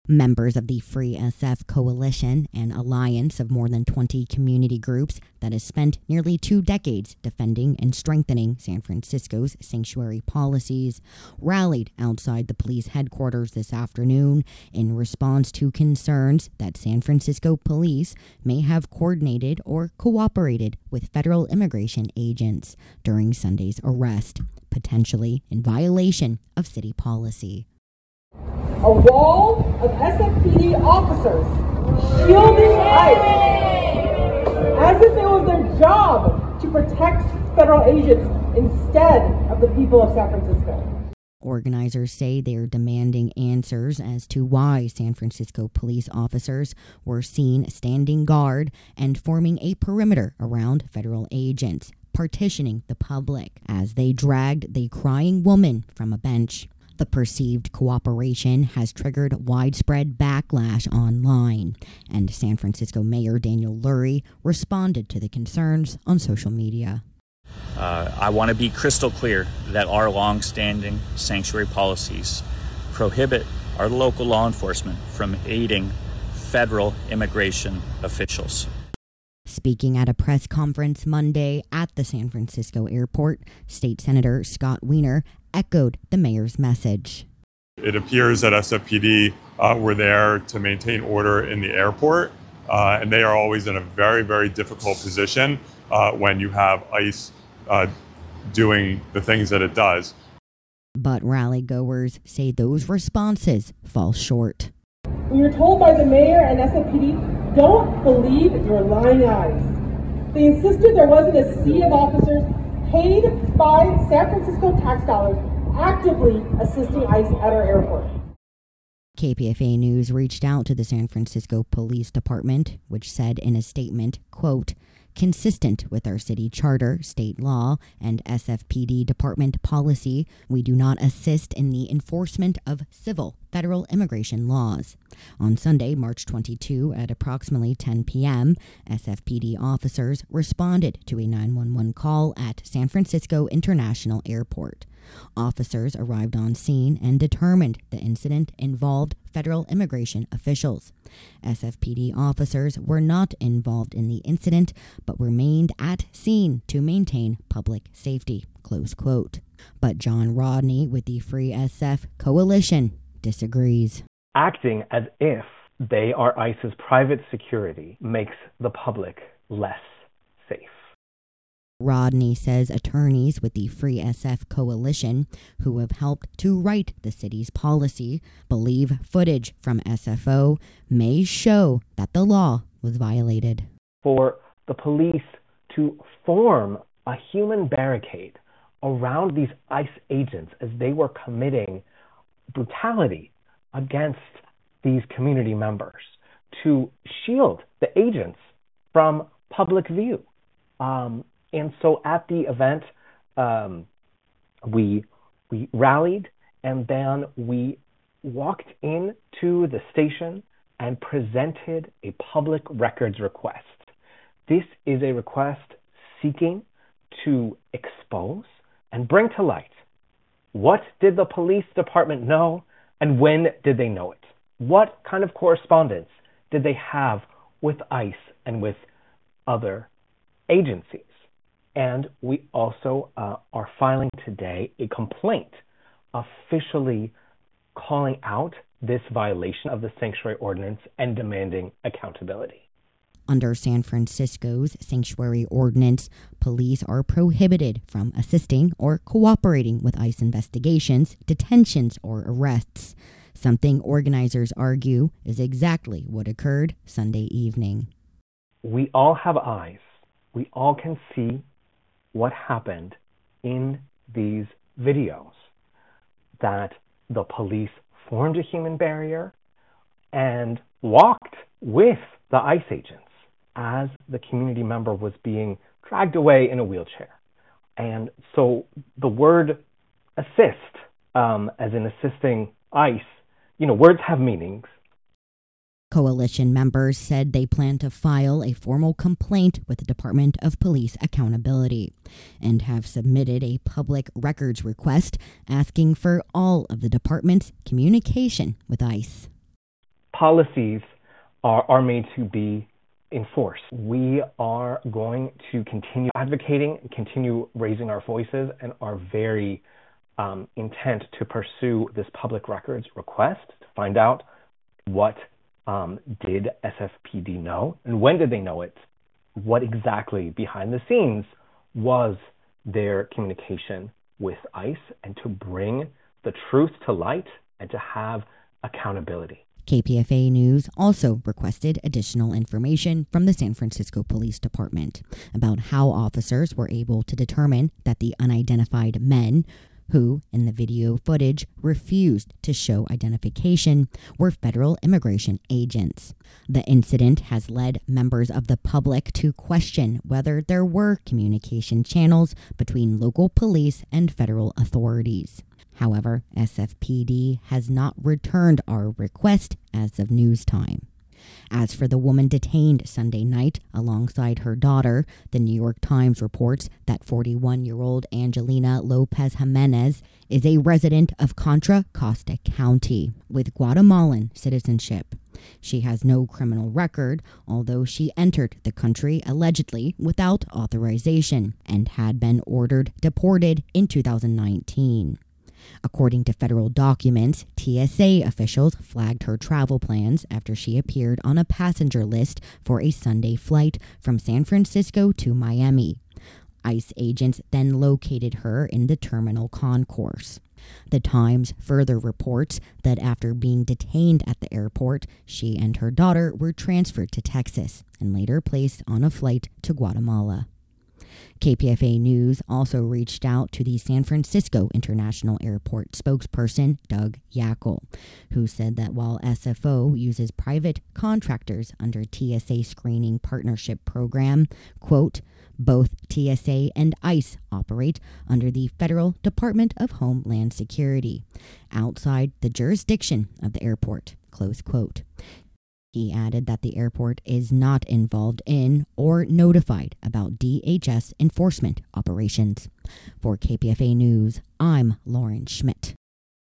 Members of the Free SF Coalition, an alliance of more than 20 community groups that has spent nearly 2 decades defending and strengthening San Francisco's sanctuary policies, rallied outside the police headquarters this afternoon in response to concerns that San Francisco police may have coordinated or cooperated with federal immigration agents during Sunday's arrest, potentially in violation of city policy. A wall of SFPD officers shielding ICE as if it was their job to protect federal agents instead of the people of San Francisco. Organizers say they are demanding answers as to why San Francisco police officers were seen standing guard and forming a perimeter around federal agents, partitioning the public as they dragged the crying woman from a bench. The perceived cooperation has triggered widespread backlash online, and San Francisco Mayor Daniel Lurie responded to the concerns on social media. I want to be crystal clear that our long-standing sanctuary policies prohibit our local law enforcement from aiding federal immigration officials. Speaking at a press conference Monday at the San Francisco airport, State Senator Scott Wiener echoed the mayor's message. It appears that SFPD were there to maintain order in the airport, and they are always in a very, very difficult position when you have ICE doing the things that it does. But rally goers say those responses fall short. We were told by the mayor and SFPD, don't believe your lying eyes. They insisted there wasn't a sea of officers paid by San Francisco tax dollars actively assisting ICE at our airport. KPFA News reached out to the San Francisco Police Department, which said in a statement, quote, consistent with our city charter, state law, and SFPD department policy, we do not assist in the enforcement of civil federal immigration laws. On Sunday, March 22, at approximately 10 p.m., SFPD officers responded to a 911 call at San Francisco International Airport. Officers arrived on scene and determined the incident involved federal immigration officials. SFPD officers were not involved in the incident, but remained at scene to maintain public safety, close quote. But John Rodney with the Free SF Coalition disagrees. Acting as if they are ICE's private security makes the public less safe. Rodney says attorneys with the Free SF Coalition, who have helped to write the city's policy, believe footage from SFO may show that the law was violated. For the police to form a human barricade around these ICE agents as they were committing brutality against these community members, to shield the agents from public view. And so at the event, we rallied, and then we walked into the station and presented a public records request. This is a request seeking to expose and bring to light what did the police department know and when did they know it? What kind of correspondence did they have with ICE and with other agencies? And we also are filing today a complaint officially calling out this violation of the sanctuary ordinance and demanding accountability. Under San Francisco's sanctuary ordinance, police are prohibited from assisting or cooperating with ICE investigations, detentions, or arrests, something organizers argue is exactly what occurred Sunday evening. We all have eyes. We all can see what happened in these videos, that the police formed a human barrier and walked with the ICE agents as the community member was being dragged away in a wheelchair. And so the word assist, as in assisting ICE, words have meanings. Coalition members said they plan to file a formal complaint with the Department of Police Accountability and have submitted a public records request asking for all of the department's communication with ICE. policies are made to be enforced. We are going to continue advocating, continue raising our voices, and are very intent to pursue this public records request to find out what did SFPD know and when did they know it? What exactly behind the scenes was their communication with ICE, and to bring the truth to light and to have accountability. KPFA News also requested additional information from the San Francisco Police Department about how officers were able to determine that the unidentified men, who in the video footage refused to show identification, were federal immigration agents. The incident has led members of the public to question whether there were communication channels between local police and federal authorities. However, SFPD has not returned our request as of news time. As for the woman detained Sunday night alongside her daughter, the New York Times reports that 41-year-old Angelina Lopez Jimenez is a resident of Contra Costa County with Guatemalan citizenship. She has no criminal record, although she entered the country allegedly without authorization and had been ordered deported in 2019. According to federal documents, TSA officials flagged her travel plans after she appeared on a passenger list for a Sunday flight from San Francisco to Miami. ICE agents then located her in the terminal concourse. The Times further reports that after being detained at the airport, she and her daughter were transferred to Texas and later placed on a flight to Guatemala. KPFA News also reached out to the San Francisco International Airport spokesperson, Doug Yackel, who said that while SFO uses private contractors under TSA screening partnership program, quote, both TSA and ICE operate under the Federal Department of Homeland Security, outside the jurisdiction of the airport, close quote. He added that the airport is not involved in or notified about DHS enforcement operations. For KPFA News, I'm Lauren Schmidt.